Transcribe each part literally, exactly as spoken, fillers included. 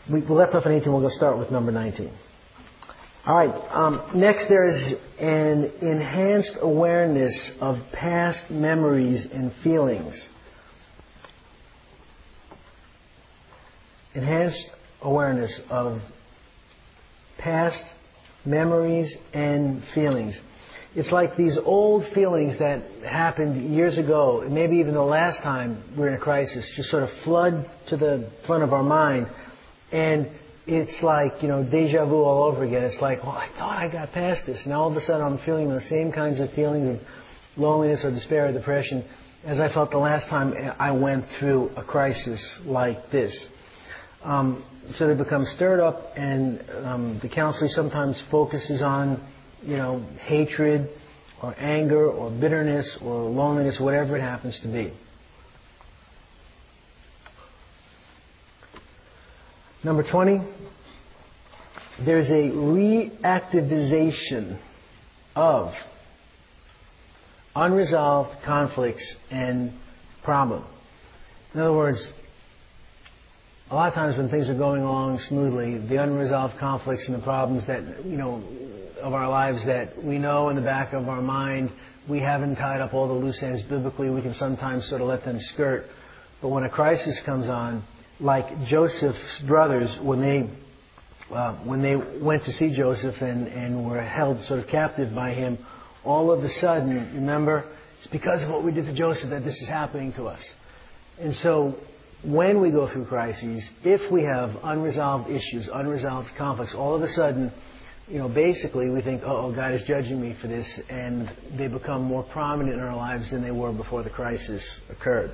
We left off on eighteen. We'll go start with number nineteen. All right. Um, next, there's an enhanced awareness of past memories and feelings. Enhanced awareness of past memories and feelings. It's like these old feelings that happened years ago, maybe even the last time we were in a crisis, just sort of flood to the front of our mind. And it's like, you know, deja vu all over again. It's like, well, I thought I got past this. And all of a sudden I'm feeling the same kinds of feelings of loneliness or despair or depression as I felt the last time I went through a crisis like this. Um, so they become stirred up, and um, the counseling sometimes focuses on, you know, hatred or anger or bitterness or loneliness, whatever it happens to be. Number twenty, there's a reactivization of unresolved conflicts and problems. In other words, a lot of times when things are going along smoothly, the unresolved conflicts and the problems that, you know, of our lives that we know in the back of our mind, we haven't tied up all the loose ends biblically, we can sometimes sort of let them skirt. But when a crisis comes on, like Joseph's brothers, when they uh, when they went to see Joseph and, and were held sort of captive by him, all of a sudden, remember, it's because of what we did to Joseph that this is happening to us. And so, when we go through crises, if we have unresolved issues, unresolved conflicts, all of a sudden, you know, basically we think, oh, God is judging me for this, and they become more prominent in our lives than they were before the crisis occurred.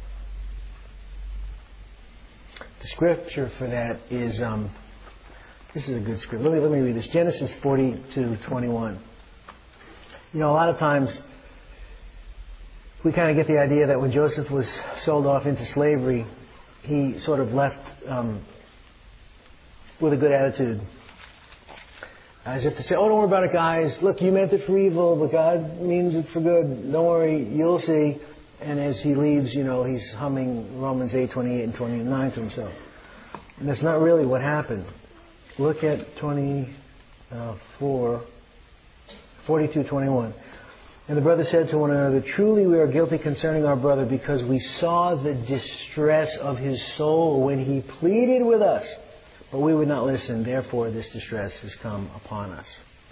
The scripture for that is, um, this is a good scripture. Let me, let me read this. Genesis forty-two twenty-one. You know, a lot of times we kind of get the idea that when Joseph was sold off into slavery, he sort of left um, with a good attitude. As if to say, oh, don't worry about it, guys. Look, you meant it for evil, but God means it for good. Don't worry, you'll see. And as he leaves, you know, he's humming Romans eight twenty-eight and twenty-nine to himself. And that's not really what happened. Look at twenty-four, forty-two twenty-one. And the brothers said to one another, truly we are guilty concerning our brother, because we saw the distress of his soul when he pleaded with us. But we would not listen. Therefore, this distress has come upon us.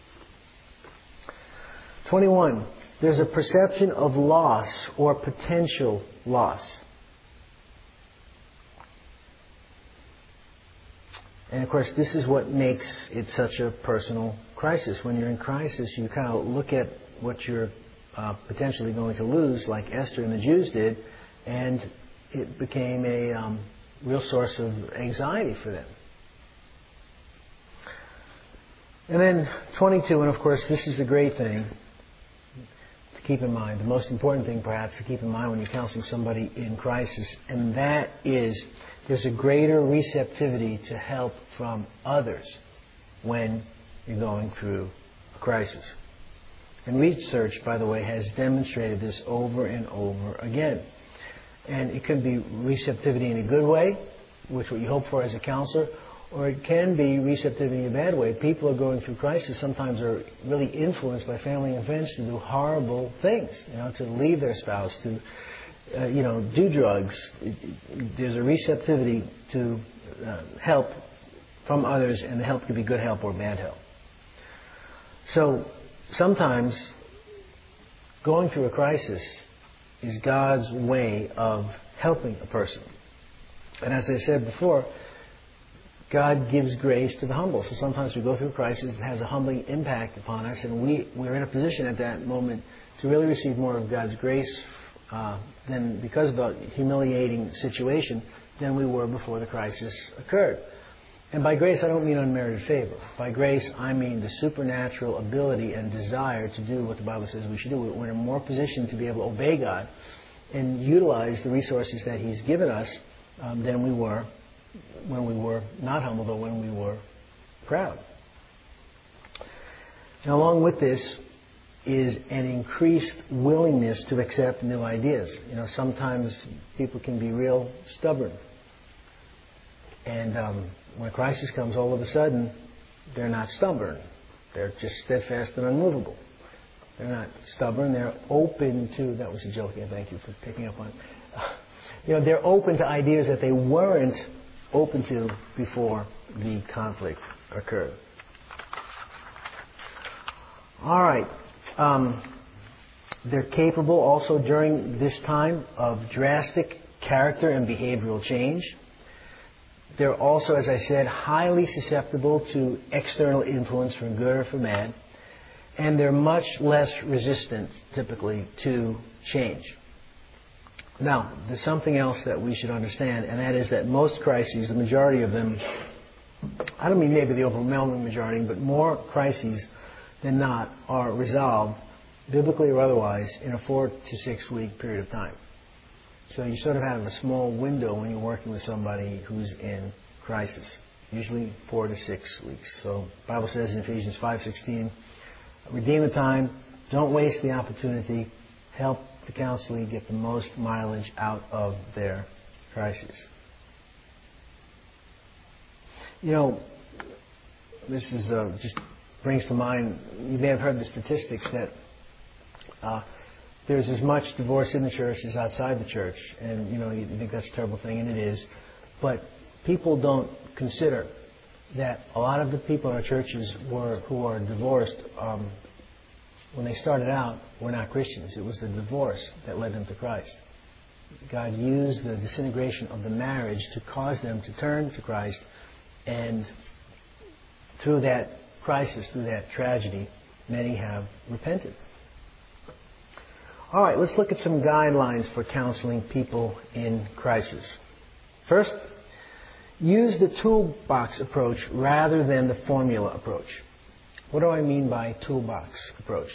twenty-one. There's a perception of loss or potential loss. And of course, this is what makes it such a personal crisis. When you're in crisis, you kind of look at what you're uh, potentially going to lose, like Esther and the Jews did, and it became a um, real source of anxiety for them. And then twenty-two, and of course, this is the great thing to keep in mind, the most important thing perhaps to keep in mind when you're counseling somebody in crisis, and that is there's a greater receptivity to help from others when you're going through a crisis. And research, by the way, has demonstrated this over and over again. And it can be receptivity in a good way, which is what you hope for as a counselor, or it can be receptivity in a bad way. People are going through crisis, sometimes are really influenced by family and friends to do horrible things, you know, to leave their spouse, to, uh, you know, do drugs. There's a receptivity to uh, help from others, and the help could be good help or bad help. So, sometimes going through a crisis is God's way of helping a person. And as I said before, God gives grace to the humble. So sometimes we go through a crisis that has a humbling impact upon us, and we, we're in a position at that moment to really receive more of God's grace uh, than because of a humiliating situation than we were before the crisis occurred. And by grace, I don't mean unmerited favor. By grace, I mean the supernatural ability and desire to do what the Bible says we should do. We're in a more position to be able to obey God and utilize the resources that He's given us um, than we were when we were not humble, or when we were proud. Now, along with this is an increased willingness to accept new ideas. You know, sometimes people can be real stubborn. And um, when a crisis comes, all of a sudden, they're not stubborn. They're just steadfast and unmovable. They're not stubborn. They're open to, that was a joke, yeah, thank you for picking up on it. You know, they're open to ideas that they weren't open to before the conflict occurred. All right. Um, they're capable also during this time of drastic character and behavioral change. They're also, as I said, highly susceptible to external influence for good or for bad. And they're much less resistant, typically, to change. Now, there's something else that we should understand, and that is that most crises, the majority of them, I don't mean maybe the overwhelming majority, but more crises than not are resolved, biblically or otherwise, in a four to six week period of time. So you sort of have a small window when you're working with somebody who's in crisis, usually four to six weeks. So the Bible says in Ephesians five sixteen, redeem the time, don't waste the opportunity, help the counselee get the most mileage out of their crisis. You know, this is uh, just brings to mind, you may have heard the statistics that uh, there's as much divorce in the church as outside the church. And, you know, you think that's a terrible thing, and it is. But people don't consider that a lot of the people in our churches were, who are divorced, um, when they started out, were not Christians. It was the divorce that led them to Christ. God used the disintegration of the marriage to cause them to turn to Christ, and through that crisis, through that tragedy, many have repented. All right, let's look at some guidelines for counseling people in crisis. First, use the toolbox approach rather than the formula approach. What do I mean by toolbox approach?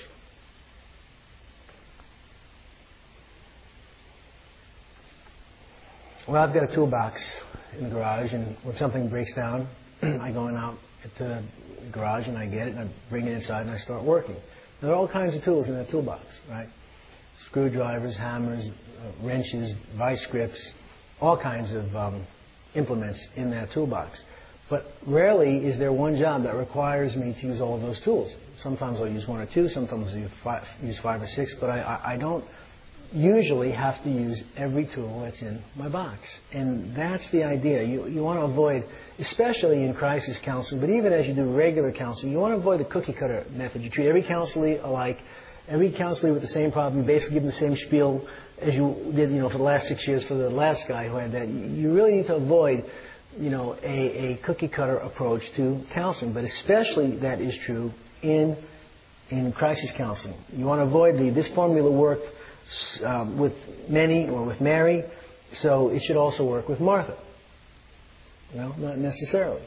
Well, I've got a toolbox in the garage, and when something breaks down, I go in out to the garage and I get it and I bring it inside and I start working. There are all kinds of tools in that toolbox, right? Screwdrivers, hammers, uh, wrenches, vice grips, all kinds of um, implements in that toolbox. But rarely is there one job that requires me to use all of those tools. Sometimes I'll use one or two, sometimes I'll use five, use five or six, but I, I, I don't usually have to use every tool that's in my box. And that's the idea. You, you want to avoid, especially in crisis counseling, but even as you do regular counseling, you want to avoid the cookie cutter method. You treat every counselee alike, every counselee with the same problem, you basically give them the same spiel as you did, you know, for the last six years for the last guy who had that. You really need to avoid, you know, a, a cookie cutter approach to counseling, but especially that is true in in crisis counseling. You want to avoid the this formula worked um, with many or with Mary, so it should also work with Martha. You know, not necessarily.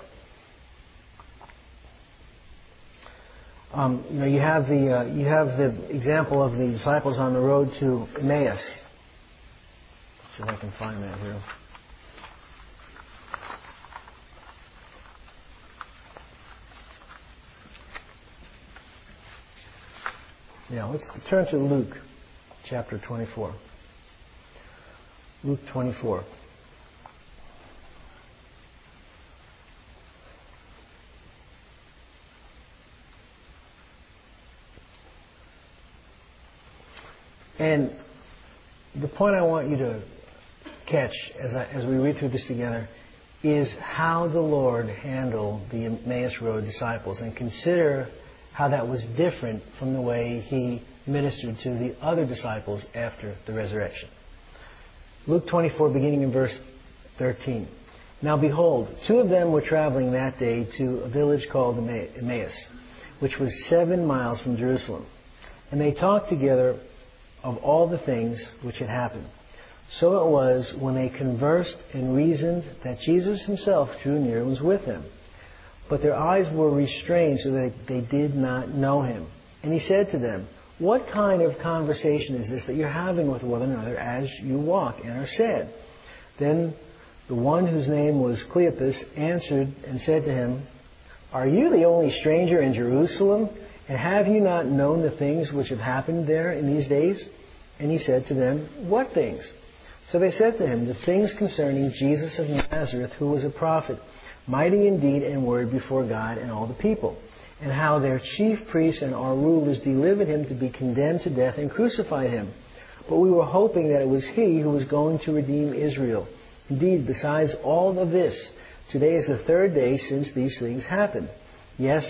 Um, you know, you have the uh, you have the example of the disciples on the road to Emmaus. Let's see if I can find that here. Yeah, let's turn to Luke chapter twenty-four. Luke twenty-four. And the point I want you to catch as, I, as we read through this together is how the Lord handled the Emmaus Road disciples, and consider how that was different from the way He ministered to the other disciples after the resurrection. Luke twenty-four, beginning in verse thirteen. Now behold, two of them were traveling that day to a village called Emmaus, which was seven miles from Jerusalem. And they talked together of all the things which had happened. So it was, when they conversed and reasoned, that Jesus Himself drew near and was with them. But their eyes were restrained so that they did not know Him. And He said to them, what kind of conversation is this that you're having with one another as you walk and are sad? Then the one whose name was Cleopas answered and said to Him, are you the only stranger in Jerusalem? And have you not known the things which have happened there in these days? And He said to them, what things? So they said to him, the things concerning Jesus of Nazareth, who was a prophet, mighty in deed and word before God and all the people, and how their chief priests and our rulers delivered him to be condemned to death and crucified him. But we were hoping that it was he who was going to redeem Israel. Indeed, besides all of this, today is the third day since these things happened. Yes,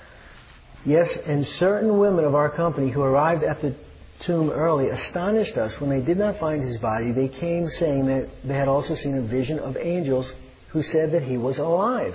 yes, and certain women of our company who arrived at the tomb early astonished us when they did not find his body. They came saying that they had also seen a vision of angels who said that he was alive.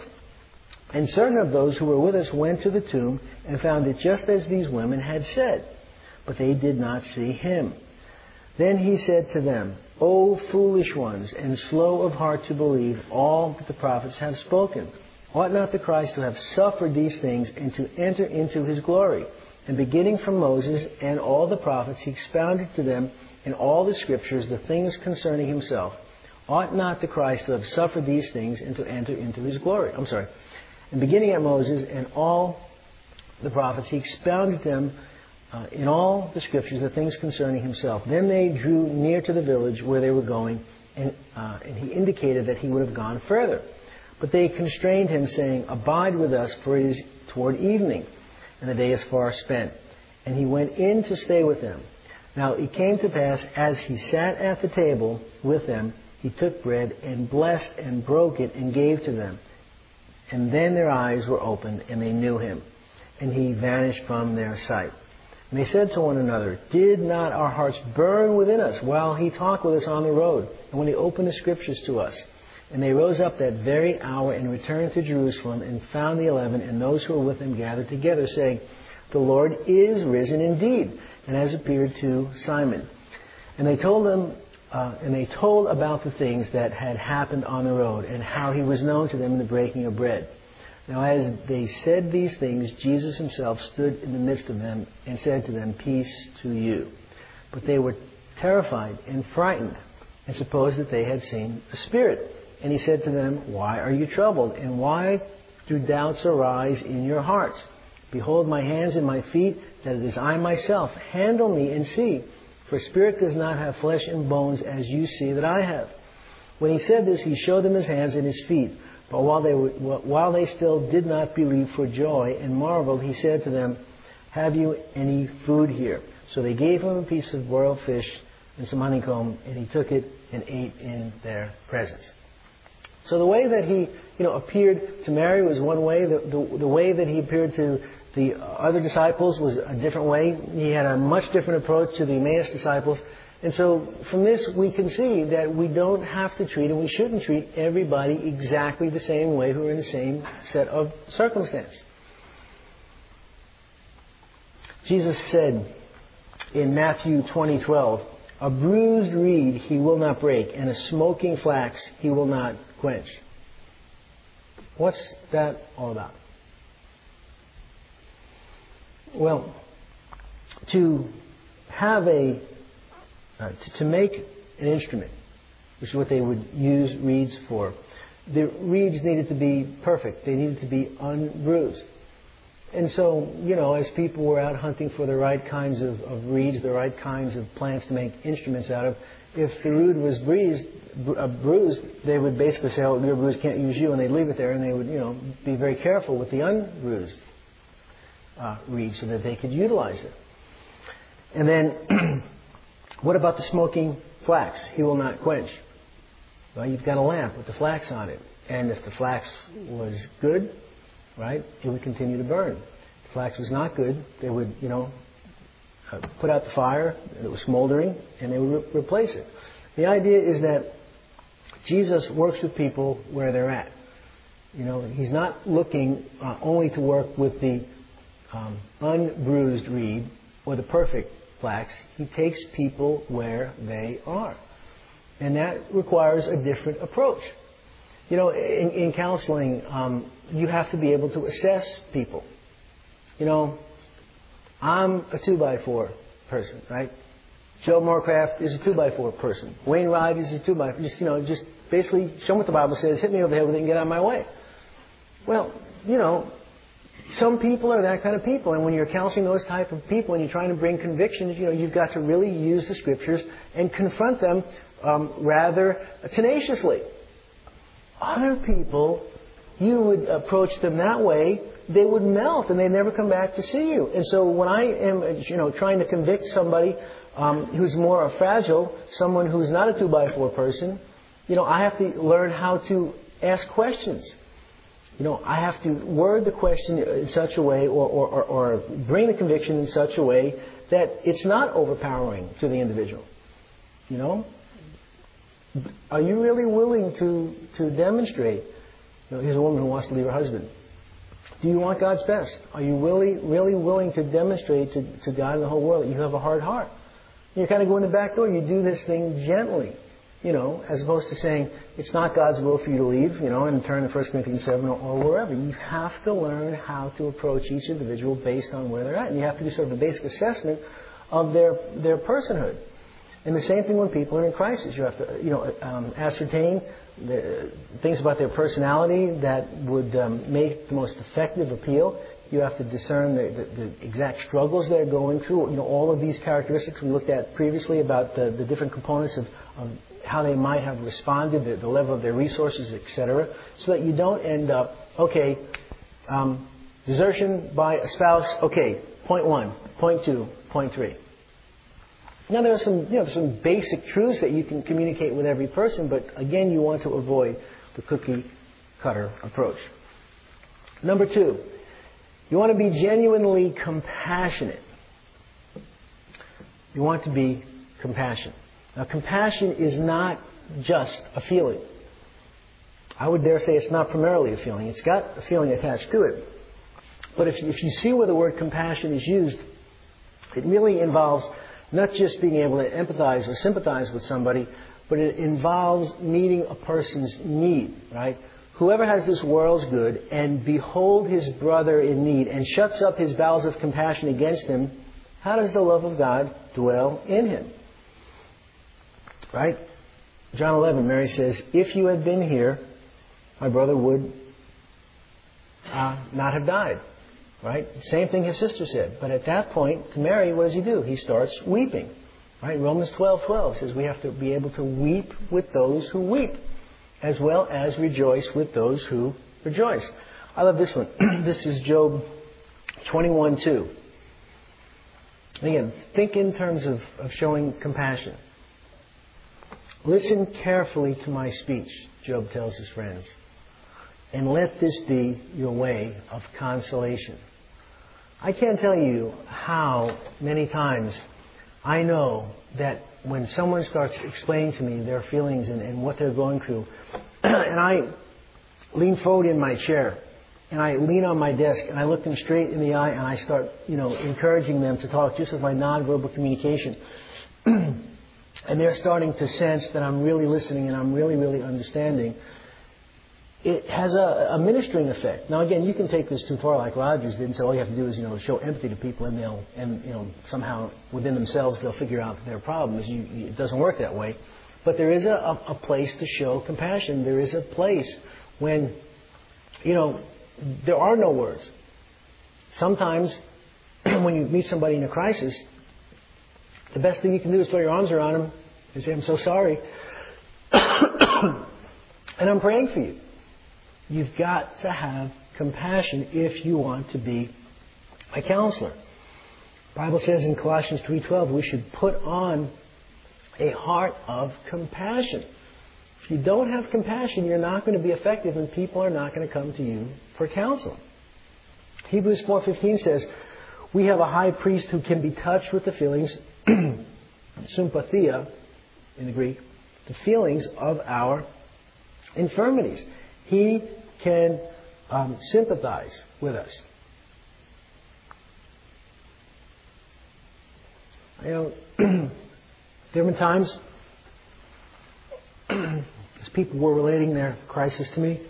And certain of those who were with us went to the tomb and found it just as these women had said, but they did not see him. Then he said to them, O foolish ones, and slow of heart to believe all that the prophets have spoken. Ought not the Christ to have suffered these things and to enter into his glory? And beginning from Moses and all the prophets, he expounded to them in all the scriptures the things concerning himself. Ought not the Christ to have suffered these things and to enter into his glory? I'm sorry. And beginning at Moses and all the prophets, he expounded to them uh, in all the scriptures the things concerning himself. Then they drew near to the village where they were going, and, uh, and he indicated that he would have gone further. But they constrained him, saying, Abide with us, for it is toward evening, and the day is far spent. And he went in to stay with them. Now it came to pass, as he sat at the table with them, he took bread and blessed and broke it and gave to them. And then their eyes were opened, and they knew him. And he vanished from their sight. And they said to one another, Did not our hearts burn within us while he talked with us on the road, and when he opened the scriptures to us? And they rose up that very hour and returned to Jerusalem, and found the eleven and those who were with them gathered together, saying, The Lord is risen indeed, and has appeared to Simon. And they told them, uh, and they told about the things that had happened on the road, and how he was known to them in the breaking of bread. Now as they said these things, Jesus himself stood in the midst of them, and said to them, Peace to you. But they were terrified and frightened, and supposed that they had seen a spirit. And he said to them, Why are you troubled? And why do doubts arise in your hearts? Behold my hands and my feet, that it is I myself. Handle me and see. For spirit does not have flesh and bones, as you see that I have. When he said this, he showed them his hands and his feet. But while they were, while they still did not believe for joy and marveled, he said to them, Have you any food here? So they gave him a piece of broiled fish and some honeycomb, and he took it and ate in their presence. So the way that he, you know, appeared to Mary was one way. The, the, the way that he appeared to the other disciples was a different way. He had a much different approach to the Emmaus disciples. And so from this we can see that we don't have to treat, and we shouldn't treat everybody exactly the same way who are in the same set of circumstance. Jesus said in Matthew twenty twelve, A bruised reed he will not break, and a smoking flax he will not quench. What's that all about? Well, to have a, uh, to, to make an instrument, which is what they would use reeds for, the reeds needed to be perfect. They needed to be unbruised. And so, you know, as people were out hunting for the right kinds of, of reeds, the right kinds of plants to make instruments out of, if the reed was bruised, uh, bruised, they would basically say, oh, you're bruised, can't use you, and they'd leave it there, and they would, you know, be very careful with the unbruised uh, reed so that they could utilize it. And then, what about the smoking flax? He will not quench. Well, you've got a lamp with the flax on it, and if the flax was good, right, it would continue to burn. If the flax was not good, they would, you know, uh, put out the fire, it was smoldering, and they would re- replace it. The idea is that Jesus works with people where they're at. You know, he's not looking uh, only to work with the um, unbruised reed or the perfect flax. He takes people where they are. And that requires a different approach. You know, in, in counseling, um, you have to be able to assess people. You know, I'm a two by four person, right? Joe Moorcraft is a two by four person. Wayne Ride is a two by four. Just, you know, just basically show them what the Bible says, hit me over the head with it and get out of my way. Well, you know, some people are that kind of people. And when you're counseling those type of people and you're trying to bring convictions, you know, you've got to really use the Scriptures and confront them um, rather tenaciously. Other people, you would approach them that way, they would melt and they'd never come back to see you. And so when I am, you know, trying to convict somebody um, who's more fragile, someone who's not a two by four person, you know, I have to learn how to ask questions. You know, I have to word the question in such a way, or, or, or, or bring the conviction in such a way that it's not overpowering to the individual. You know, are you really willing to to demonstrate? You know, here's a woman who wants to leave her husband. Do you want God's best? Are you really, really willing to demonstrate to, to God and the whole world that you have a hard heart? You kind of go in the back door. You do this thing gently, you know, as opposed to saying it's not God's will for you to leave, you know, and turn to First Corinthians seven or, or wherever. You have to learn how to approach each individual based on where they're at, and you have to do sort of a basic assessment of their their personhood. And the same thing when people are in crisis. You have to, you know, um, ascertain the things about their personality that would um, make the most effective appeal. You have to discern the, the, the exact struggles they're going through. You know, all of these characteristics we looked at previously about the, the different components of, of how they might have responded, the, the level of their resources, et cetera, so that you don't end up, okay, um, desertion by a spouse, okay, point one, point two, point three. Now there are some, you know, some basic truths that you can communicate with every person, but again, you want to avoid the cookie cutter approach. Number two, you want to be genuinely compassionate. You want to be compassionate. Now, compassion is not just a feeling. I would dare say it's not primarily a feeling. It's got a feeling attached to it. But if, if you see where the word compassion is used, it really involves not just being able to empathize or sympathize with somebody, but it involves meeting a person's need, right? Whoever has this world's good and behold his brother in need and shuts up his bowels of compassion against him, how does the love of God dwell in him? Right? John eleven, Mary says, if you had been here, my brother would uh, not have died. Right? Same thing his sister said. But at that point, to Mary, what does he do? He starts weeping. Right? Romans twelve twelve says we have to be able to weep with those who weep, as well as rejoice with those who rejoice. I love this one. This is Job twenty-one two. Again, think in terms of, of showing compassion. Listen carefully to my speech, Job tells his friends, and let this be your way of consolation. I can't tell you how many times I know that when someone starts explaining to me their feelings and, and what they're going through, and I lean forward in my chair, and I lean on my desk, and I look them straight in the eye, and I start, you know, encouraging them to talk just with my nonverbal communication. And they're starting to sense that I'm really listening and I'm really, really understanding. It has a, a ministering effect. Now, again, you can take this too far, like Rogers did, and say all you have to do is, you know, show empathy to people, and they'll, and you know, somehow within themselves they'll figure out their problems. You, you, it doesn't work that way. But there is a, a, a place to show compassion. There is a place when, you know, there are no words. Sometimes, when you meet somebody in a crisis, the best thing you can do is throw your arms around them and say, I'm so sorry. And I'm praying for you. You've got to have compassion if you want to be a counselor. The Bible says in Colossians three twelve we should put on a heart of compassion. If you don't have compassion, you're not going to be effective, and people are not going to come to you for counsel. Hebrews four fifteen says, we have a high priest who can be touched with the feelings, sympathia in the Greek, the feelings of our infirmities. He can um, sympathize with us. You know, there have been times as people were relating their crisis to me,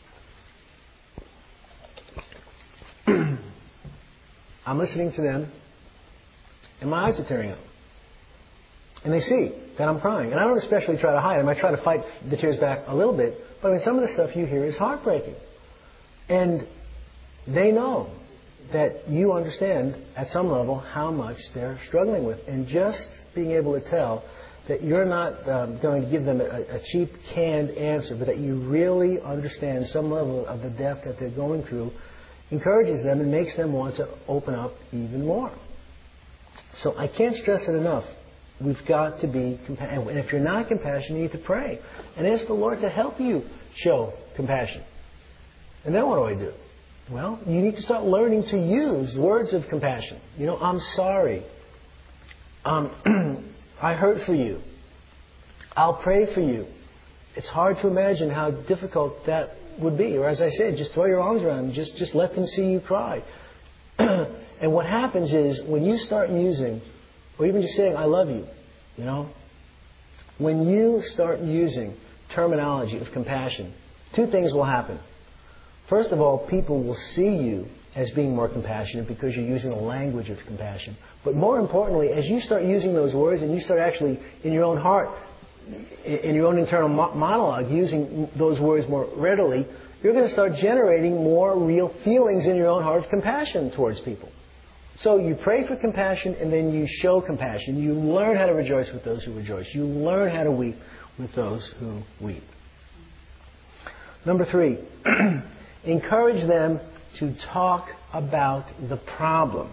I'm listening to them, and my eyes are tearing up. And they see that I'm crying. And I don't especially try to hide them. I try to fight the tears back a little bit. But I mean, some of the stuff you hear is heartbreaking. And they know that you understand at some level how much they're struggling with. And just being able to tell that you're not um, going to give them a, a cheap, canned answer, but that you really understand some level of the depth that they're going through, encourages them and makes them want to open up even more. So I can't stress it enough. We've got to be compassionate. And if you're not compassionate, you need to pray and ask the Lord to help you show compassion. And then what do I do? Well, you need to start learning to use words of compassion. You know, I'm sorry. Um, I hurt for you. I'll pray for you. It's hard to imagine how difficult that would be. Or as I said, just throw your arms around them. Just, just let them see you cry. And what happens is when you start using, or even just saying, I love you, you know, when you start using terminology of compassion, two things will happen. First of all, people will see you as being more compassionate because you're using the language of compassion. But more importantly, as you start using those words and you start actually in your own heart, in your own internal monologue, using those words more readily, you're going to start generating more real feelings in your own heart of compassion towards people. So you pray for compassion and then you show compassion. You learn how to rejoice with those who rejoice. You learn how to weep with those who weep. Number three, encourage them to talk about the problem.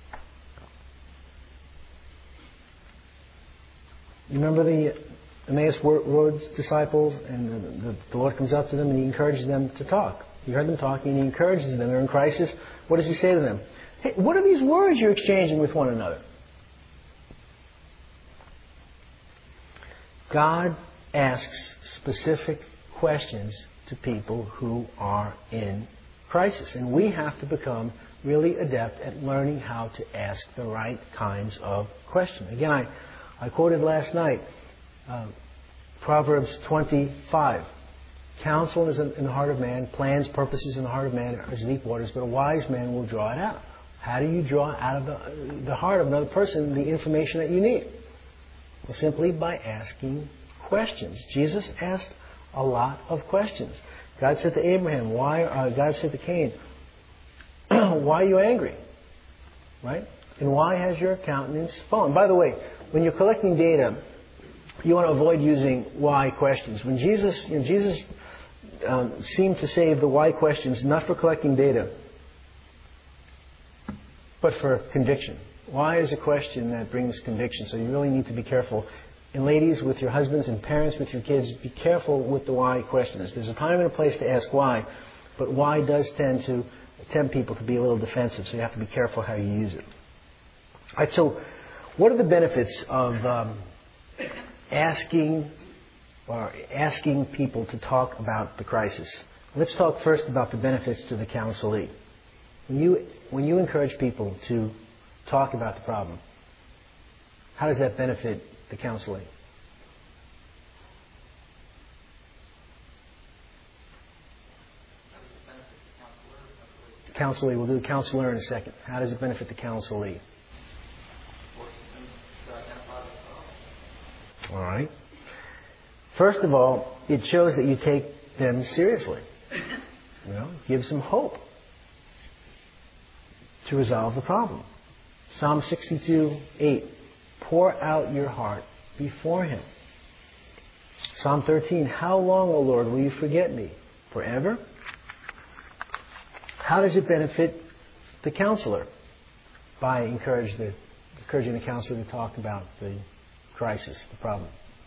You remember the Emmaus Road disciples, and the, the, the Lord comes up to them and He encourages them to talk. You heard them talking and He encourages them. They're in crisis. What does He say to them? Hey, what are these words you're exchanging with one another? God asks specific questions to people who are in crisis. And we have to become really adept at learning how to ask the right kinds of questions. Again, I, I quoted last night uh, Proverbs twenty-five. Counsel is in the heart of man, plans, purposes in the heart of man are as deep waters, but a wise man will draw it out. How do you draw out of the, the heart of another person the information that you need? Well, simply by asking questions. Jesus asked a lot of questions. God said to Abraham, "Why?" Uh, God said to Cain, "Why are you angry?" Right? And why has your countenance fallen? By the way, when you're collecting data, you want to avoid using why questions. When Jesus, you know, Jesus um, seemed to save the why questions not for collecting data, but for conviction. Why is a question that brings conviction? So you really need to be careful. And ladies, with your husbands, and parents with your kids, be careful with the why questions. There's a time and a place to ask why, but why does tend to tempt people to be a little defensive, so you have to be careful how you use it. All right, so what are the benefits of um, asking or asking people to talk about the crisis? Let's talk first about the benefits to the counselee. When you when you encourage people to talk about the problem, how does that benefit the counselee? The counselee, we'll do the counselor in a second. How does it benefit the counselee? All right. First of all, it shows that you take them seriously. You know, gives them hope to resolve the problem. Psalm sixty-two, eight. Pour out your heart before Him. Psalm thirteen. How long, O Lord, will you forget me? Forever? How does it benefit the counselor? By encourage the, encouraging the counselor to talk about the crisis, the problem.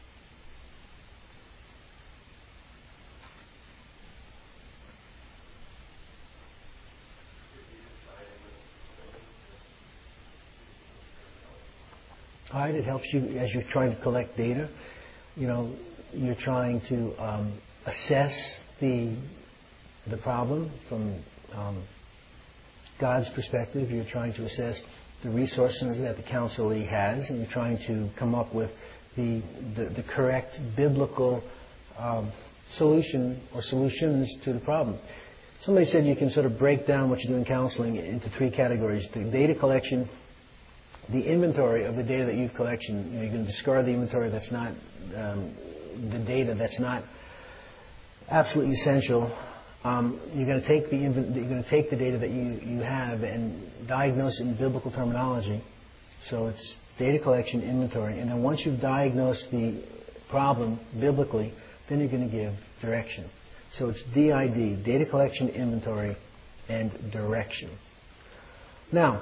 All right, it helps you as you're trying to collect data. You know, you're trying to um, assess the the problem from um, God's perspective. You're trying to assess the resources that the counselee has, and you're trying to come up with the the, the correct biblical um, solution or solutions to the problem. Somebody said you can sort of break down what you do in counseling into three categories: the data collection, the inventory of the data that you've collected. You know, you're going to discard the inventory that's not um, the data that's not absolutely essential. Um, you're going to take the inv- you're going to take the data that you, you have and diagnose it in biblical terminology. So it's data collection, inventory, and then once you've diagnosed the problem biblically, then you're going to give direction. So it's D I D, data collection, inventory, and direction. Now,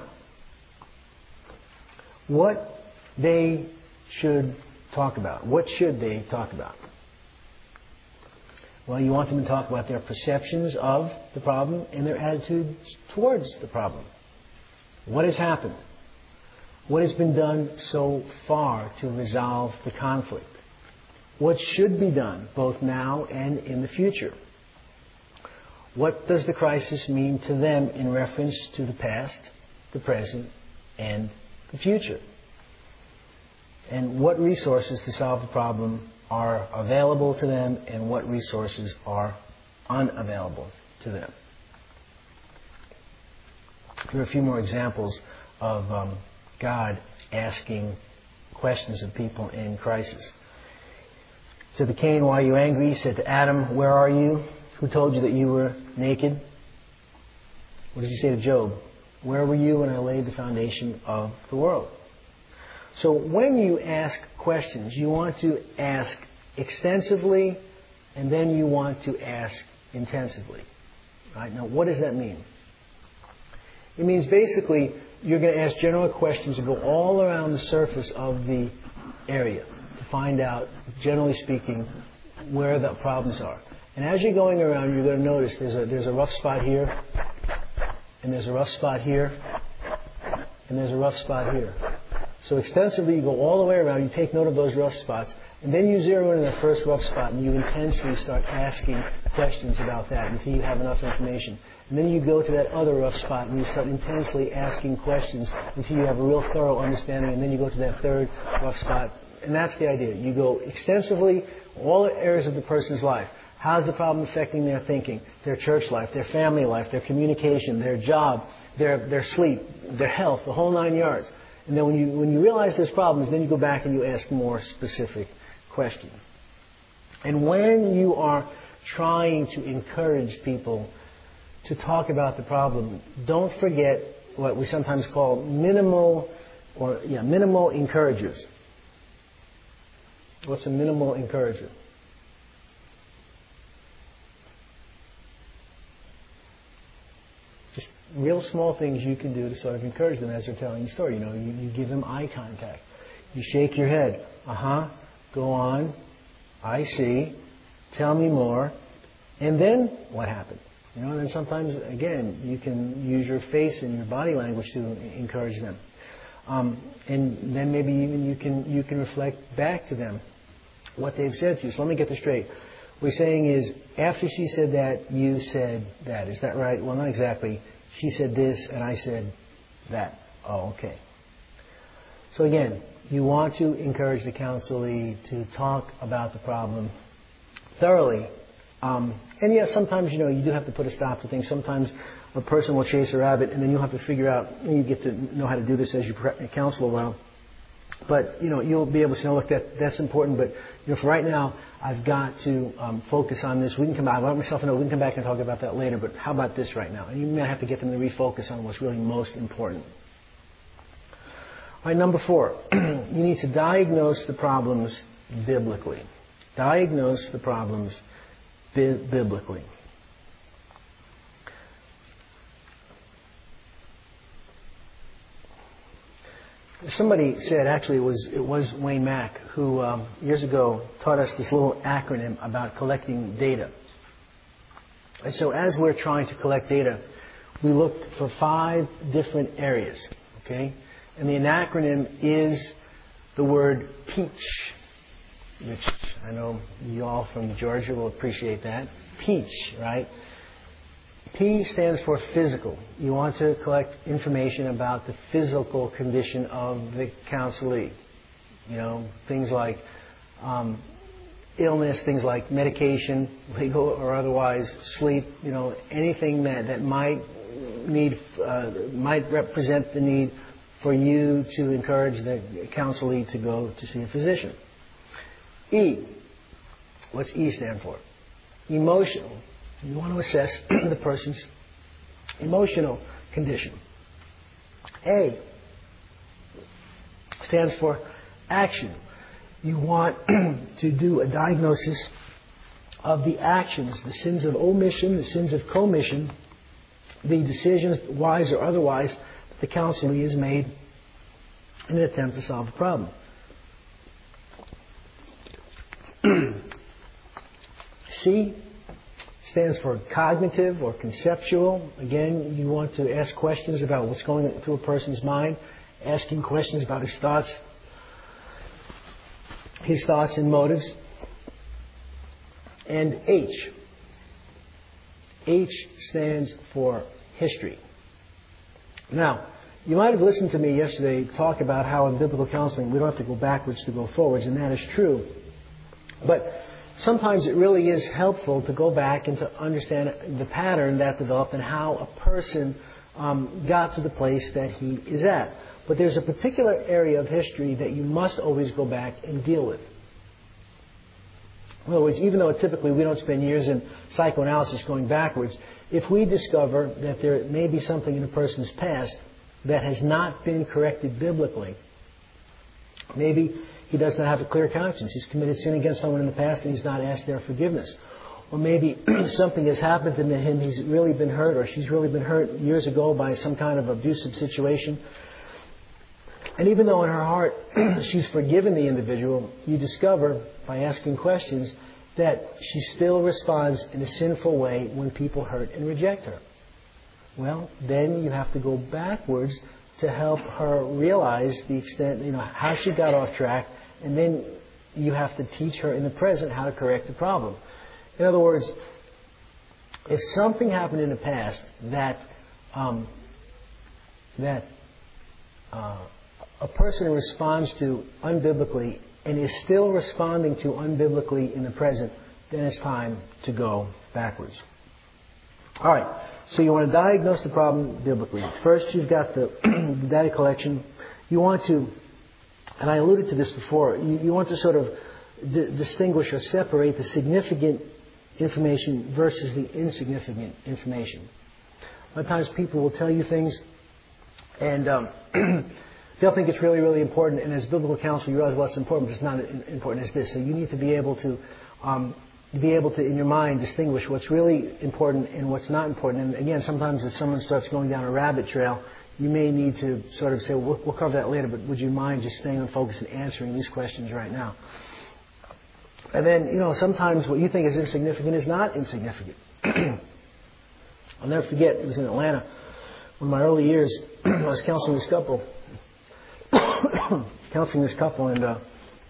what they should talk about. What should they talk about? Well, you want them to talk about their perceptions of the problem and their attitudes towards the problem. What has happened? What has been done so far to resolve the conflict? What should be done both now and in the future? What does the crisis mean to them in reference to the past, the present, and the future? And what resources to solve the problem are available to them and what resources are unavailable to them? Here are a few more examples of um, God asking questions of people in crisis. He said to Cain, "Why are you angry?" He said to Adam, "Where are you? Who told you that you were naked?" What does he say to Job? "Where were you when I laid the foundation of the world?" So when you ask questions, you want to ask extensively and then you want to ask intensively. Right? Now, what does that mean? It means basically you're going to ask general questions that go all around the surface of the area to find out, generally speaking, where the problems are. And as you're going around, you're going to notice there's a, there's a rough spot here, and there's a rough spot here, and there's a rough spot here. So extensively, you go all the way around, you take note of those rough spots, and then you zero in on the first rough spot, and you intensely start asking questions about that until you have enough information. And then you go to that other rough spot, and you start intensely asking questions until you have a real thorough understanding, and then you go to that third rough spot. And that's the idea. You go extensively, all the areas of the person's life. How's the problem affecting their thinking, their church life, their family life, their communication, their job, their, their sleep, their health, the whole nine yards. And then when you, when you realize there's problems, then you go back and you ask more specific questions. And when you are trying to encourage people to talk about the problem, don't forget what we sometimes call minimal or yeah, minimal encouragers. What's a minimal encourager? Just real small things you can do to sort of encourage them as they're telling the story. You know, you, you give them eye contact. You shake your head. Uh-huh. Go on. I see. Tell me more. And then what happened? You know, and then sometimes, again, you can use your face and your body language to encourage them. Um, and then maybe even you can you can reflect back to them what they've said to you. So let me get this straight. What he's saying is, after she said that, you said that. Is that right? Well, not exactly. She said this, and I said that. Oh, okay. So again, you want to encourage the counselee to talk about the problem thoroughly. Um, and yes, sometimes, you know, you do have to put a stop to things. Sometimes a person will chase a rabbit, and then you'll have to figure out, and you get to know how to do this as you counsel a while. But, you know, you'll be able to say, oh, look, that, that's important, but, you know, for right now, I've got to um, focus on this. We can come back. I let myself know we can come back and talk about that later, but how about this right now? And you may have to get them to refocus on what's really most important. All right, number four, you need to diagnose the problems biblically. Diagnose the problems bi- biblically. Somebody said, actually, it was it was Wayne Mack who um, years ago taught us this little acronym about collecting data. And so, as we're trying to collect data, we looked for five different areas. Okay, and the acronym is the word PEACH, which I know you all from Georgia will appreciate that. PEACH, right? P stands for physical. You want to collect information about the physical condition of the counselee. You know, things like um, illness, things like medication, legal or otherwise, sleep. You know, anything that that might need uh, might represent the need for you to encourage the counselee to go to see a physician. E. What's E stand for? Emotional. You want to assess the person's emotional condition. A. stands for action. You want to do a diagnosis of the actions, the sins of omission, the sins of commission, the decisions, wise or otherwise, that the counselee has made in an attempt to solve the problem. C stands for cognitive or conceptual. Again, you want to ask questions about what's going through a person's mind, asking questions about his thoughts, his thoughts and motives. And H. H stands for history. Now, you might have listened to me yesterday talk about how in biblical counseling we don't have to go backwards to go forwards, and that is true. But sometimes it really is helpful to go back and to understand the pattern that developed and how a person um, got to the place that he is at. But there's a particular area of history that you must always go back and deal with. In other words, even though typically we don't spend years in psychoanalysis going backwards, if we discover that there may be something in a person's past that has not been corrected biblically, maybe he does not have a clear conscience. He's committed sin against someone in the past and he's not asked their forgiveness. Or maybe something has happened to him, he's really been hurt, or she's really been hurt years ago by some kind of abusive situation. And even though in her heart she's forgiven the individual, you discover by asking questions that she still responds in a sinful way when people hurt and reject her. Well, then you have to go backwards to help her realize the extent, you know, how she got off track, and then you have to teach her in the present how to correct the problem. In other words, if something happened in the past that um, that uh, a person responds to unbiblically and is still responding to unbiblically in the present, then it's time to go backwards. All right. So you want to diagnose the problem biblically. First, you've got the data collection. You want to, and I alluded to this before, you, you want to sort of d- distinguish or separate the significant information versus the insignificant information. A lot of times people will tell you things and um, they'll think it's really, really important, and as biblical counsel you realize, well, it's important, but it's not as important as this. So you need to be able to um, be able to, in your mind, distinguish what's really important and what's not important. And again, sometimes if someone starts going down a rabbit trail, you may need to sort of say, well, we'll cover that later, but would you mind just staying on focus and answering these questions right now? And then, you know, sometimes what you think is insignificant is not insignificant. I'll never forget, it was in Atlanta. In my early years, I was counseling this couple. counseling this couple, and uh,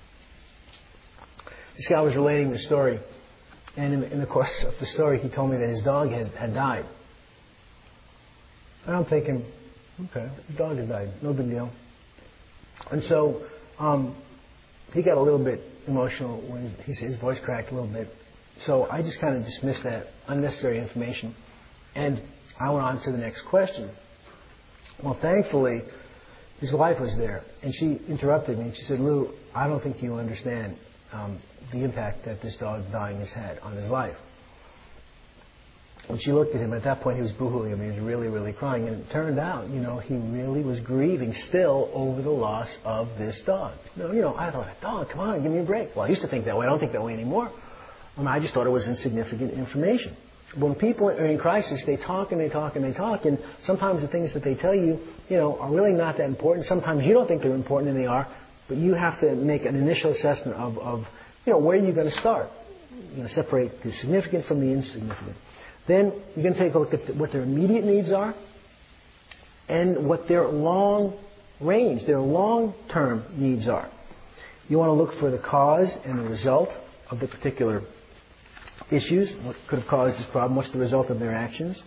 this guy was relating the story. And in the, in the course of the story, he told me that his dog had, had died. And I'm thinking, okay, the dog has died, no big deal. And so um, he got a little bit emotional when his, his voice cracked a little bit. So I just kind of dismissed that unnecessary information, and I went on to the next question. Well, thankfully, his wife was there, and she interrupted me. She said, Lou, I don't think you understand um, the impact that this dog dying has had on his life. When she looked at him, at that point he was boohooing. I mean, he was really, really crying. And it turned out, you know, he really was grieving still over the loss of this dog. You know, you know I thought, dog, come on, give me a break. Well, I used to think that way. I don't think that way anymore. I mean, I just thought it was insignificant information. When people are in crisis, they talk and they talk and they talk, and sometimes the things that they tell you, you know, are really not that important. Sometimes you don't think they're important, and they are, but you have to make an initial assessment of, of you know, where you're going to start. You're going to separate the significant from the insignificant. Then you're going to take a look at what their immediate needs are and what their long range, their long-term needs are. You want to look for the cause and the result of the particular issues. What could have caused this problem? What's the result of their actions?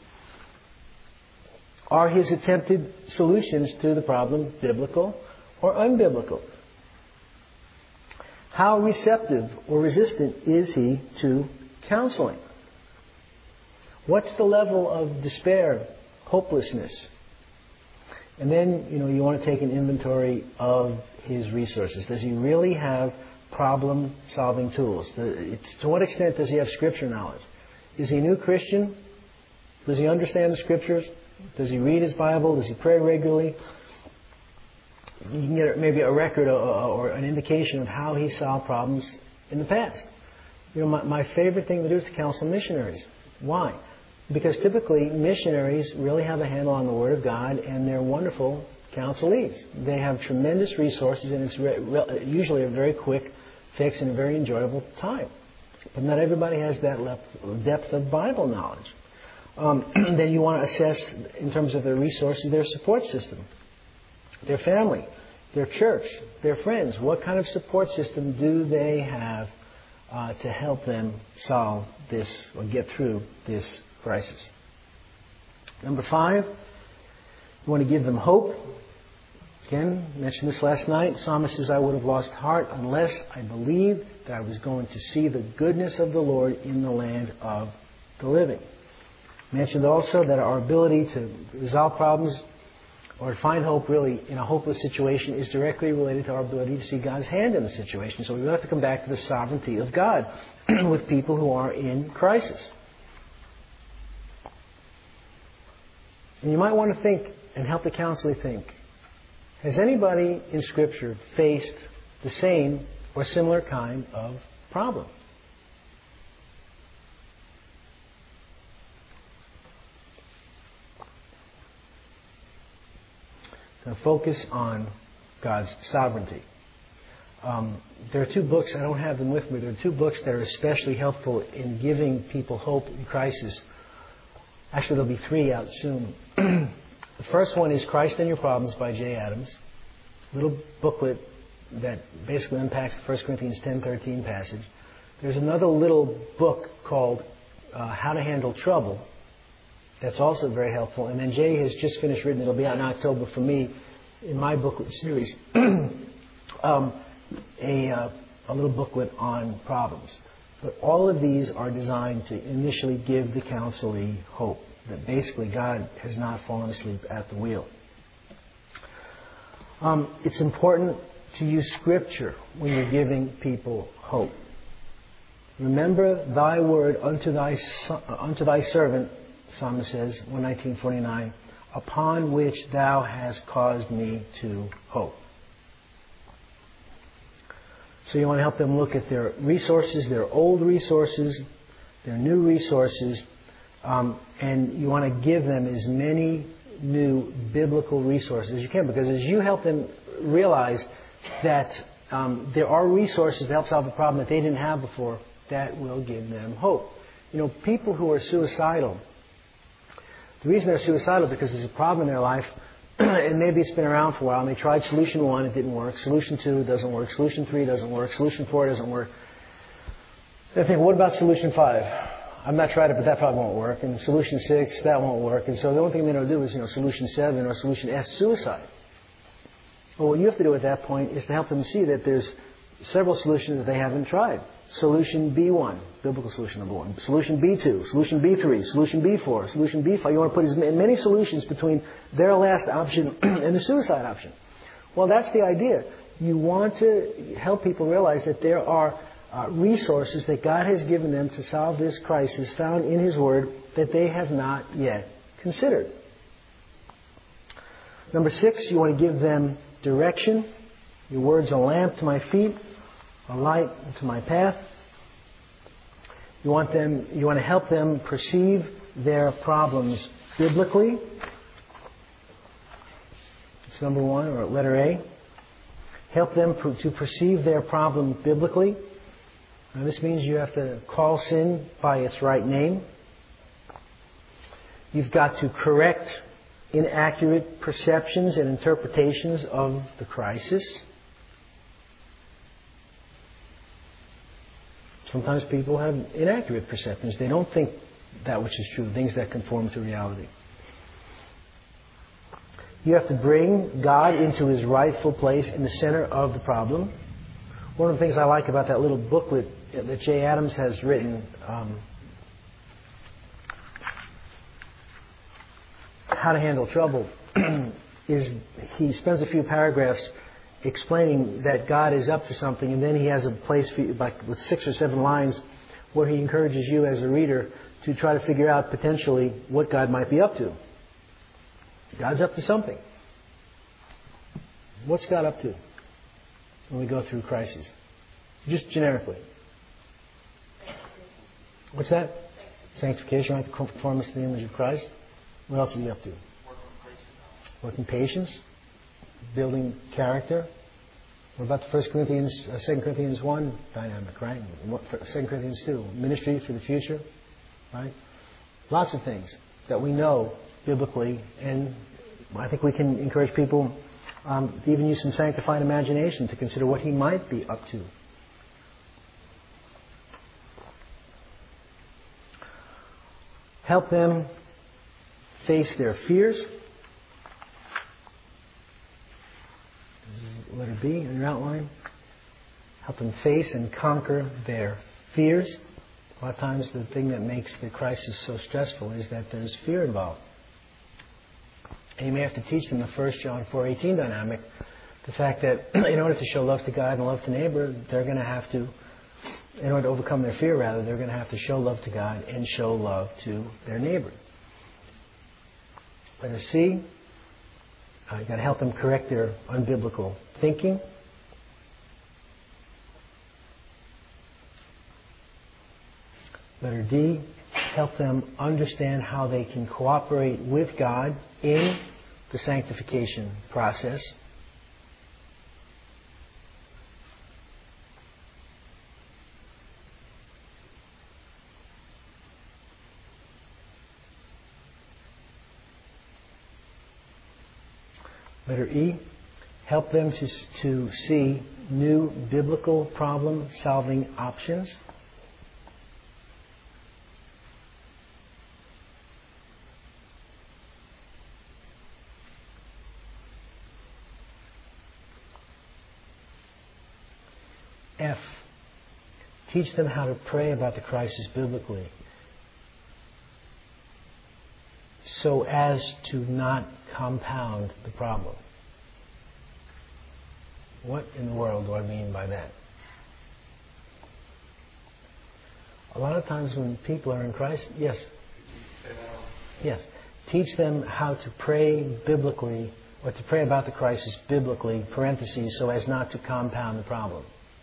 Are his attempted solutions to the problem biblical or unbiblical? How receptive or resistant is he to counseling? What's the level of despair, hopelessness? And then, you know, you want to take an inventory of his resources. Does he really have problem-solving tools? To what extent does he have Scripture knowledge? Is he a new Christian? Does he understand the Scriptures? Does he read his Bible? Does he pray regularly? you can get maybe a record or, or an indication of how he solved problems in the past. You know, my, my favorite thing to do is to counsel missionaries. Why? Because typically missionaries really have a handle on the Word of God, and they're wonderful counselees. They have tremendous resources, and it's re- re- usually a very quick fix and a very enjoyable time. But not everybody has that lep- depth of Bible knowledge. Um, then you want to assess, in terms of their resources, their support system, their family, their church, their friends. What kind of support system do they have uh, to help them solve this or get through this crisis? Number five, you want to give them hope. Again, I mentioned this last night. Psalmist says, I would have lost heart unless I believed that I was going to see the goodness of the Lord in the land of the living. I mentioned also that our ability to resolve problems or to find hope really in a hopeless situation is directly related to our ability to see God's hand in the situation. So we have to come back to the sovereignty of God with people who are in crisis. And you might want to think and help the counselor think, has anybody in Scripture faced the same or similar kind of problem? So focus on God's sovereignty. Um, there are two books, I don't have them with me, there are two books that are especially helpful in giving people hope in crisis. Actually, there'll be three out soon. The first one is Christ and Your Problems by Jay Adams. A little booklet that basically unpacks the First Corinthians ten thirteen passage. There's another little book called uh, How to Handle Trouble. That's also very helpful. And then Jay has just finished written, it'll be out in October for me, in my booklet series, um, a, uh, a little booklet on problems. But all of these are designed to initially give the counselee hope that basically God has not fallen asleep at the wheel. Um, it's important to use Scripture when you're giving people hope. Remember thy word unto thy, unto thy servant, Psalmist says, one nineteen forty-nine, upon which thou hast caused me to hope. So you want to help them look at their resources, their old resources, their new resources, um, and you want to give them as many new biblical resources as you can, because as you help them realize that um, there are resources to help solve a problem that they didn't have before, that will give them hope. You know, people who are suicidal, the reason they're suicidal is because there's a problem in their life, and maybe it's been around for a while, and they tried solution one, it didn't work. Solution two doesn't work. Solution three doesn't work. Solution four doesn't work. They think, what about solution five? I've not tried it, but that probably won't work. And solution six, that won't work. And so the only thing they know to do is, you know, solution seven or solution S, suicide. Well, what you have to do at that point is to help them see that there's several solutions that they haven't tried. Solution B one, biblical solution number one. Solution B two, solution B three, solution B four, solution B five. You want to put as many solutions between their last option and the suicide option. Well, that's the idea. You want to help people realize that there are uh, resources that God has given them to solve this crisis found in His Word that they have not yet considered. Number six, you want to give them direction. Your word's a lamp to my feet, a light to my path. You want them, you want to help them perceive their problems biblically. It's number one, or letter A. Help them per, to perceive their problem biblically. Now, this means you have to call sin by its right name. You've got to correct inaccurate perceptions and interpretations of the crisis. Sometimes people have inaccurate perceptions. They don't think that which is true, things that conform to reality. You have to bring God into His rightful place in the center of the problem. One of the things I like about that little booklet that Jay Adams has written, um, How to Handle Trouble, is he spends a few paragraphs explaining that God is up to something, and then he has a place for you, like with six or seven lines where he encourages you as a reader to try to figure out potentially what God might be up to. God's up to something. What's God up to when we go through crises? Just generically. What's that? Sanctification, right? Conformance to the image of Christ. What else is He up to? Working patience. Building character. What about the First Corinthians, uh, Second Corinthians one dynamic, right? Second Corinthians two, ministry for the future, right? Lots of things that we know biblically, and I think we can encourage people um, to even use some sanctified imagination to consider what He might be up to. Help them face their fears. Letter B in your outline. Help them face and conquer their fears. A lot of times the thing that makes the crisis so stressful is that there's fear involved. And you may have to teach them the First John four eighteen dynamic. The fact that in order to show love to God and love to neighbor, they're going to have to, in order to overcome their fear rather, they're going to have to show love to God and show love to their neighbor. Letter C. Uh, you've got to help them correct their unbiblical thinking. Letter D, help them understand how they can cooperate with God in the sanctification process. Letter E, help them to, to see new biblical problem-solving options. F, teach them how to pray about the crisis biblically so as to not compound the problem. What in the world do I mean by that? A lot of times when people are in crisis, yes, yes, teach them how to pray biblically, or to pray about the crisis biblically, parentheses, so as not to compound the problem.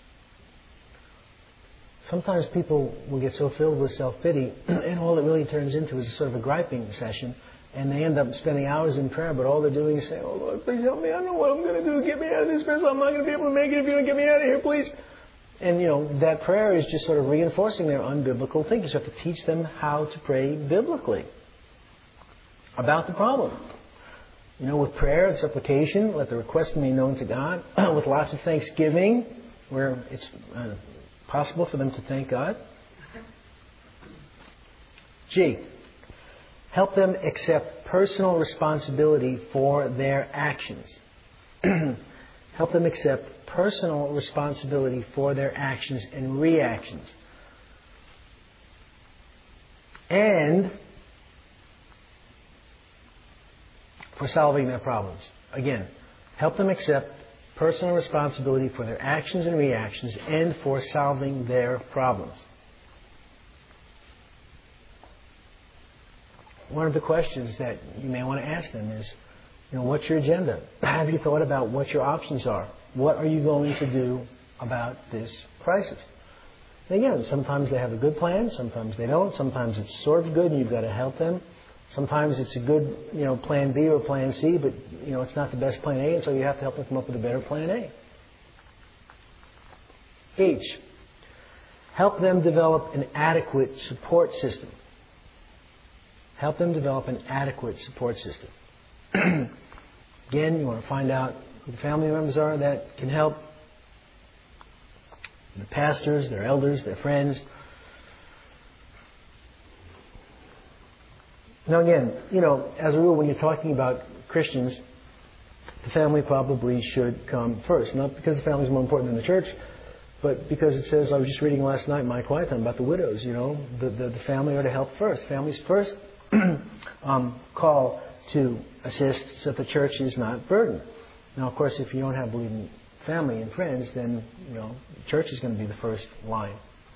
Sometimes people will get so filled with self-pity, and all it really turns into is a sort of a griping session, and they end up spending hours in prayer, but all they're doing is saying, "Oh Lord, please help me, I don't know what I'm going to do, get me out of this mess, I'm not going to be able to make it if you don't get me out of here, please." And, you know, that prayer is just sort of reinforcing their unbiblical thinking. So you have to teach them how to pray biblically about the problem. You know, with prayer and supplication, let the request be made known to God, with lots of thanksgiving, where it's uh, possible for them to thank God. G, help them accept personal responsibility for their actions. Help them accept personal responsibility for their actions and reactions. And for solving their problems. Again, help them accept personal responsibility for their actions and reactions and for solving their problems. One of the questions that you may want to ask them is, you know, what's your agenda? Have you thought about what your options are? What are you going to do about this crisis? And again, sometimes they have a good plan, sometimes they don't. Sometimes it's sort of good and you've got to help them. Sometimes it's a good, you know, plan B or plan C, but, you know, it's not the best plan A, and so you have to help them come up with a better plan A. H, help them develop an adequate support system. Help them develop an adequate support system. Again, you want to find out who the family members are that can help. The pastors, their elders, their friends. Now again, you know, as a rule, when you're talking about Christians, the family probably should come first. Not because the family is more important than the church, but because it says, I was just reading last night in my quiet time about the widows, you know, the, the, the family are to help first. Family's first um, call to assist so that the church is not burdened. Now, of course, if you don't have believing family and friends, then, you know, the church is going to be the first line.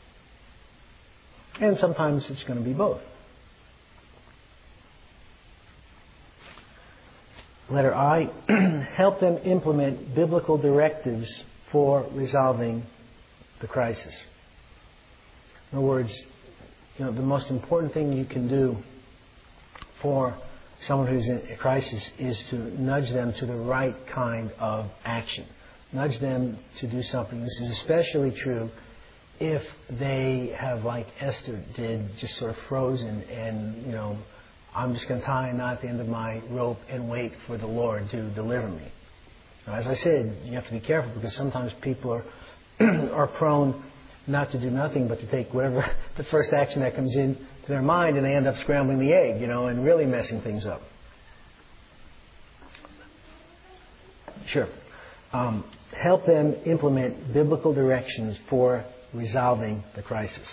And sometimes it's going to be both. Letter I, help them implement biblical directives for resolving the crisis. In other words, you know, the most important thing you can do for someone who's in a crisis is to nudge them to the right kind of action. Nudge them to do something. This is especially true if they have, like Esther did, just sort of frozen and, you know, I'm just going to tie a knot at the end of my rope and wait for the Lord to deliver me. Now, as I said, you have to be careful because sometimes people are are prone not to do nothing but to take whatever the first action that comes in to their mind, and they end up scrambling the egg, you know, and really messing things up. Sure. Um, help them implement biblical directions for resolving the crisis.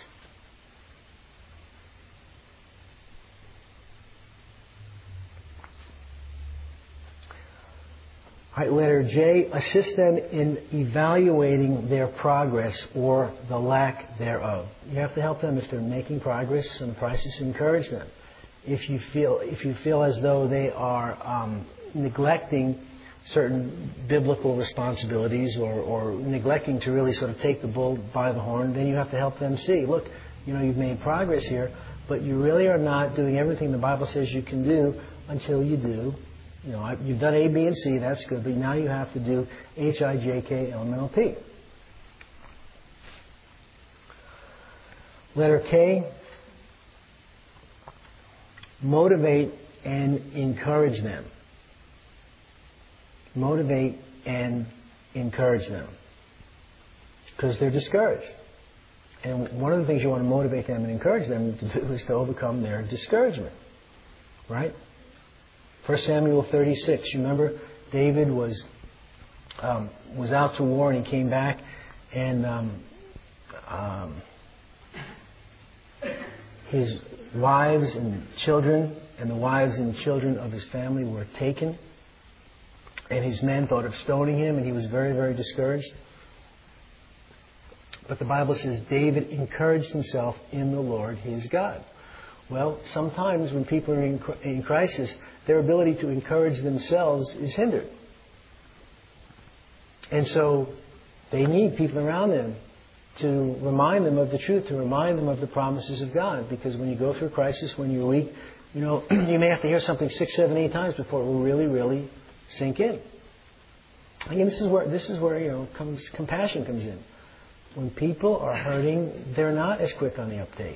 All right, letter J, assist them in evaluating their progress or the lack thereof. You have to help them if they're making progress in the crisis. Encourage them. If you feel if you feel as though they are um, neglecting certain biblical responsibilities or, or neglecting to really sort of take the bull by the horn, then you have to help them see, look, you know, you've made progress here, but you really are not doing everything the Bible says you can do until you do. You know, you've done A, B, and C, that's good, but now you have to do H, I, J, K, L, M, N, O, P. Letter K, motivate and encourage them. Motivate and encourage them. Because they're discouraged. And one of the things you want to motivate them and encourage them to do is to overcome their discouragement. Right? First Samuel thirty-six, you remember David was um, was out to war and he came back and um, um, his wives and children and the wives and children of his family were taken, and his men thought of stoning him, and he was very, very discouraged. But the Bible says David encouraged himself in the Lord his God. Well, sometimes when people are in, in crisis, their ability to encourage themselves is hindered. And so they need people around them to remind them of the truth, to remind them of the promises of God. Because when you go through a crisis, when you're weak, you know, you may have to hear something six, seven, eight times before it will really, really sink in. Again, this is where this is where you know comes compassion comes in. When people are hurting, they're not as quick on the uptake.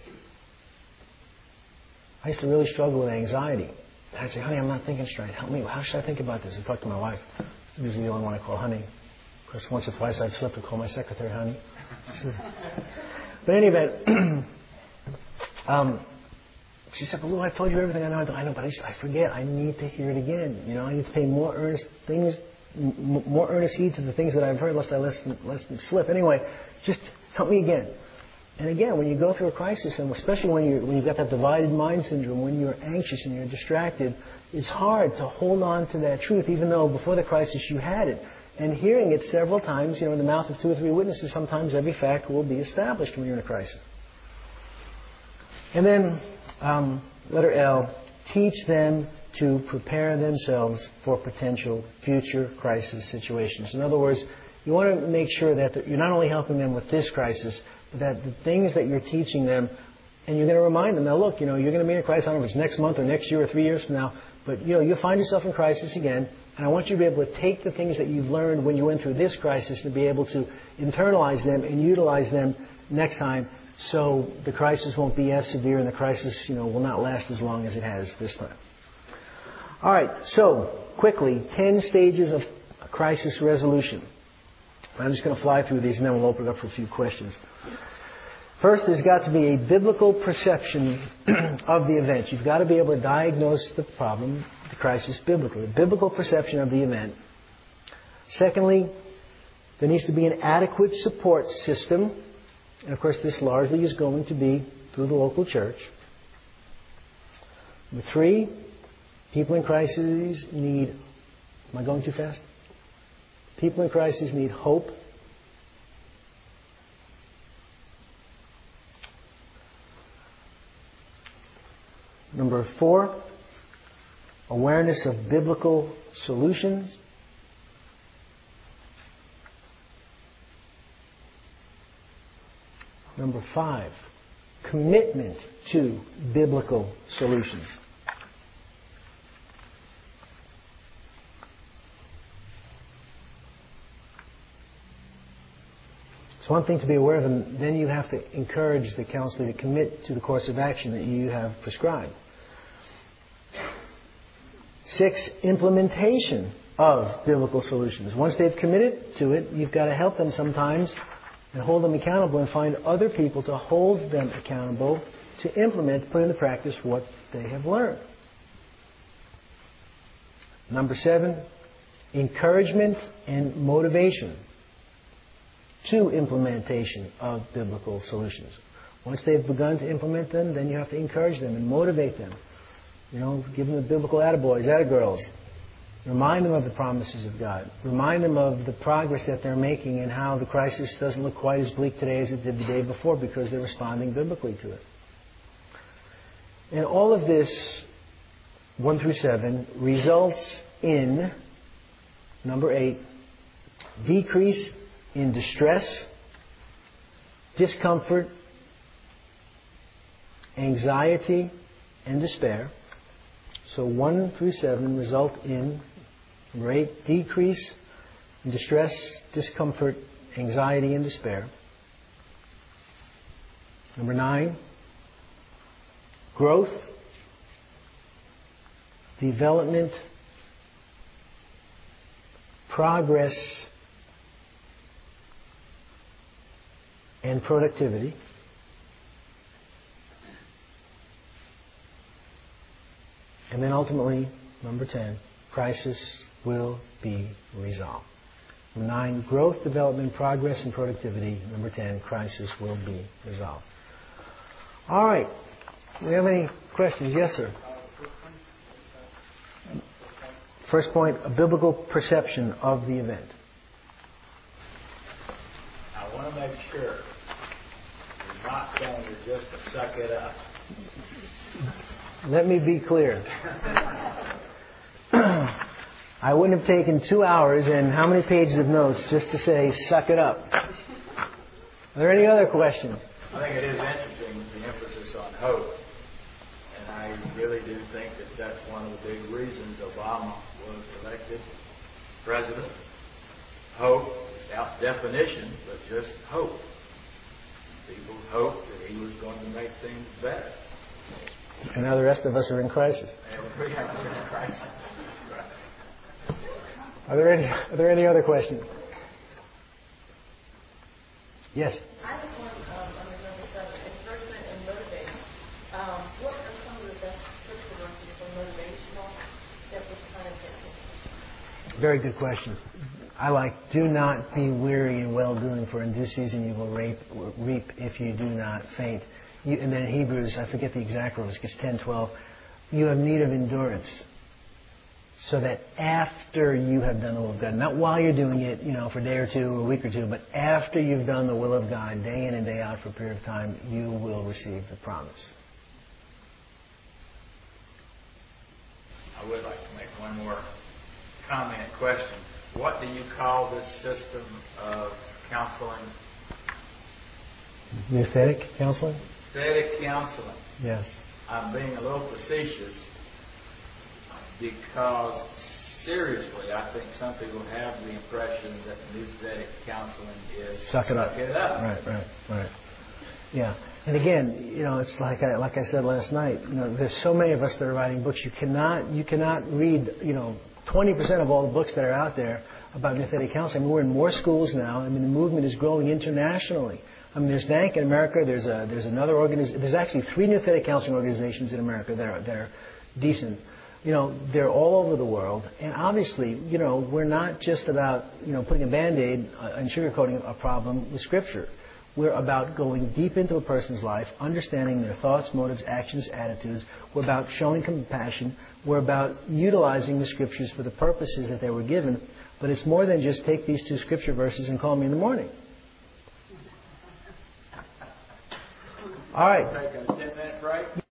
I used to really struggle with anxiety. I'd say, honey, I'm not thinking straight. Help me. How should I think about this? I talk to my wife. Usually the only one I call honey. Of course, once or twice I've slipped to call my secretary honey. But in any event, um, she said, but Lou, I told you everything I know. I know, but I, just, I forget. I need to hear it again. You know, I need to pay more earnest things, m- more earnest heed to the things that I've heard, lest I let them, let them slip. Anyway, just help me again. And again, when you go through a crisis, and especially when you when you've got that divided mind syndrome, when you're anxious and you're distracted, it's hard to hold on to that truth, even though before the crisis you had it. And hearing it several times, you know, in the mouth of two or three witnesses, sometimes every fact will be established when you're in a crisis. And then, um, letter L, teach them to prepare themselves for potential future crisis situations. In other words, you want to make sure that you're not only helping them with this crisis, but that the things that you're teaching them, and you're going to remind them, now look, you know, you're going to be in a crisis, I don't know if it's next month or next year or three years from now, but, you know, you'll find yourself in crisis again, and I want you to be able to take the things that you've learned when you went through this crisis and be able to internalize them and utilize them next time, so the crisis won't be as severe and the crisis, you know, will not last as long as it has this time. All right, so quickly, ten stages of crisis resolution. I'm just going to fly through these and then we'll open it up for a few questions. First, there's got to be a biblical perception of the event. You've got to be able to diagnose the problem, the crisis, biblically. A biblical perception of the event. Secondly, there needs to be an adequate support system. And of course, this largely is going to be through the local church. Number three, people in crises need... Am I going too fast? People in crisis need hope. Number four, awareness of biblical solutions. Number five, commitment to biblical solutions. It's one thing to be aware of, and then you have to encourage the counselor to commit to the course of action that you have prescribed. Six, implementation of biblical solutions. Once they've committed to it, you've got to help them sometimes and hold them accountable and find other people to hold them accountable to implement, to put into practice what they have learned. Number seven, encouragement and motivation to implementation of biblical solutions. Once they've begun to implement them, then you have to encourage them and motivate them. You know, give them the biblical attaboys, attagirls. Remind them of the promises of God. Remind them of the progress that they're making and how the crisis doesn't look quite as bleak today as it did the day before because they're responding biblically to it. And all of this, one through seven, results in, number eight, decrease in distress, discomfort, anxiety, and despair. So one through seven result in, number eight, decrease in distress, discomfort, anxiety, and despair. Number nine, growth, development, progress, and productivity. And then ultimately, number ten, crisis will be resolved. Number nine, growth, development, progress, and productivity. Number ten, crisis will be resolved. All right. Do we have any questions? Yes, sir. First point, a biblical perception of the event. I want to make sure you're not telling her just to suck it up. Let me be clear. I wouldn't have taken two hours and how many pages of notes just to say, suck it up. Are there any other questions? I think it is interesting, the emphasis on hope. And I really do think that that's one of the big reasons Obama was elected president. Hope, without definition, but just hope. People hoped that he was going to make things better. And now the rest of us are in crisis. We have to be in crisis. Are there any, are there any other questions? Yes? I just want um, on the number seven, encouragement and motivation. Um, what are some of the best scripture verses for motivational that was kind of Very good question. I like, do not be weary in well-doing, for in due season you will reap, reap if you do not faint. You, and then in Hebrews, I forget the exact verse, it's ten, twelve, you have need of endurance. So that after you have done the will of God, not while you're doing it, you know, for a day or two or a week or two, but after you've done the will of God, day in and day out for a period of time, you will receive the promise. I would like to make one more comment and question. What do you call this system of counseling? Nouthetic counseling? Nouthetic counseling. Yes. I'm being a little facetious because, seriously, I think some people have the impression that nouthetic counseling is suck it up. Suck it up. Right, right, right. Yeah. And again, you know, it's like I, like I said last night, you know, there's so many of us that are writing books. You cannot, you cannot read, you know, twenty percent of all the books that are out there about nouthetic counseling. I mean, we're in more schools now. I mean, the movement is growing internationally. I mean, there's N A N C in America. There's a, there's another organization. There's actually three nouthetic counseling organizations in America that are, that are decent. You know, they're all over the world. And obviously, you know, we're not just about, you know, putting a Band-Aid and sugarcoating a problem with Scripture. We're about going deep into a person's life, understanding their thoughts, motives, actions, attitudes. We're about showing compassion. We're about utilizing the Scriptures for the purposes that they were given. But it's more than just take these two Scripture verses and call me in the morning. All right. Take a ten minute break.